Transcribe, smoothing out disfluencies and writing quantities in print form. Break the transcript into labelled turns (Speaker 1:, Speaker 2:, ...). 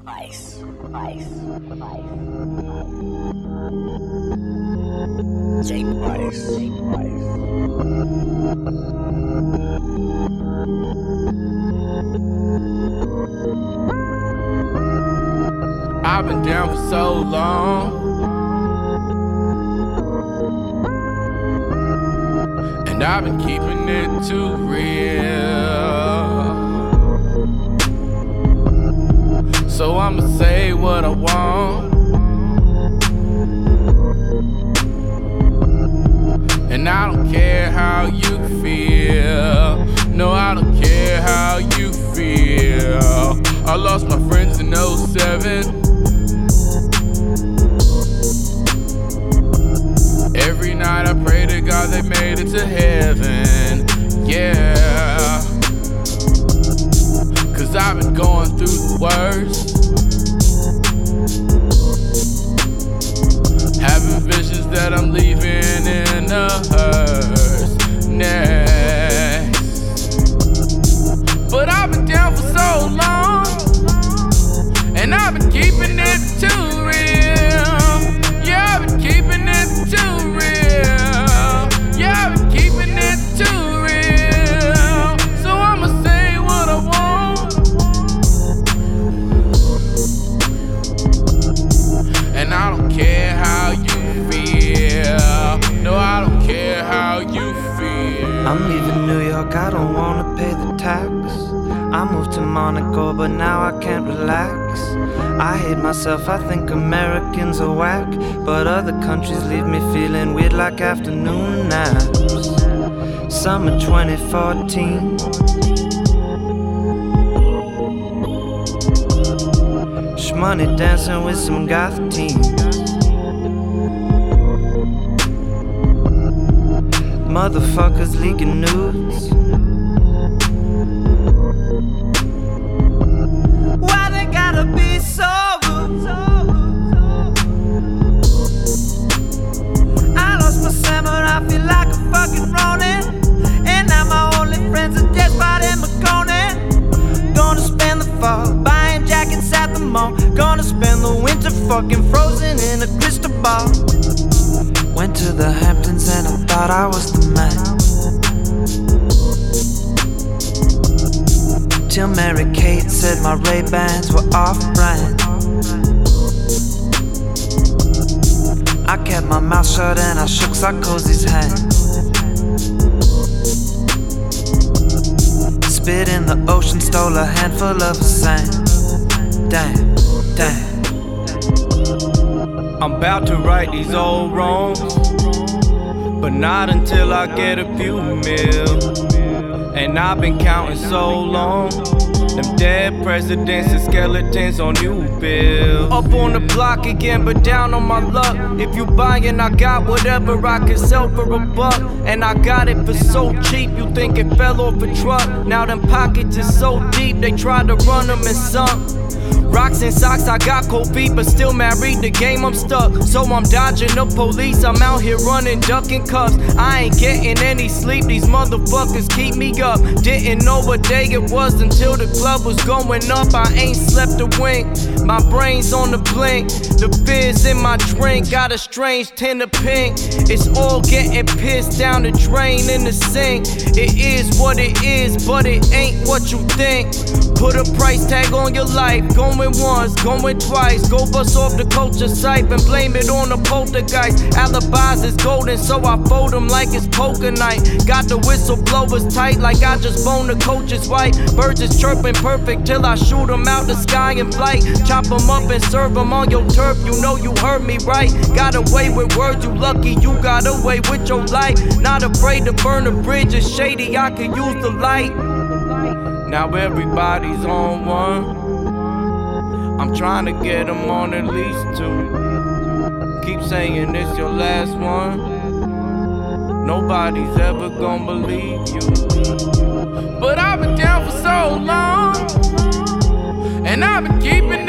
Speaker 1: I've been down for so long, and I've been keeping it too real. So I'ma say what I want, and I don't care how you feel. No, I don't care how you feel. I lost my friends in 07. Every night I pray to God they made it to heaven, yeah. Cause I've been going through the worst, having visions that I'm leaving in a hearse next. But I've been down for so long, and I've been keeping it too real. Yeah, I've been keeping it too real. Yeah, I've been keeping it too real. So I'ma say what I want, and I don't care how you feel. No, I don't care how you feel.
Speaker 2: I'm leaving New York, I don't wanna pay the tax. I moved to Monaco, but now I can't relax. I hate myself, I think Americans are whack, but other countries leave me feeling weird like afternoon naps. Summer 2014, Shmoney dancing with some goth teens. Motherfuckers leaking nudes. Why they gotta be so rude? I lost my salmon, I feel like a fucking Ronin, and now my only friends are Jet Spot and McConan. Gonna spend the fall buying jackets at the mall. Gonna spend the winter fucking frozen in a crystal ball. Went to the Hamptons and I thought I was the man, till Mary Kate said my Ray-Bans were off-brand. I kept my mouth shut and I shook Sarkozy's hand. Spit in the ocean, stole a handful of sand. Damn, damn.
Speaker 3: I'm about to right these old wrongs, but not until I get a few mil. And I've been counting so long, them dead presidents and skeletons on new bills. Up on the block again, but down on my luck. If you buying, I got whatever I can sell for $1. And I got it for so cheap, you think it fell off a truck. Now them pockets is so deep, they tried to run them and sunk. Rocks and socks, I got cold feet, but still married, the game I'm stuck. So I'm dodging the police, I'm out here running, ducking cuffs. I ain't getting any sleep, these motherfuckers keep me up. Didn't know what day it was until the club was going up. I ain't slept a wink, my brain's on the blink. The fizz in my drink got a strange tint of pink. It's all getting pissed down the drain in the sink. It is what it is, but it ain't what you think. Put a price tag on your life, going once, going twice. Go bust off the culture site and blame it on the poltergeist. Alibis is golden, so I fold them like it's poker night. Got the whistleblowers tight like I just boned the coach's wife. Birds is chirping perfect till I shoot them out the sky in flight. Chop them up and serve them on your turf, you know you heard me right. Got away with words, you lucky you got away with your life. Not afraid to burn a bridge, it's shady, I can use the light. Now everybody's on one, I'm trying to get them on at least 2. Keep saying it's your last one, nobody's ever gonna believe you.
Speaker 1: But I've been down for so long, and I've been keeping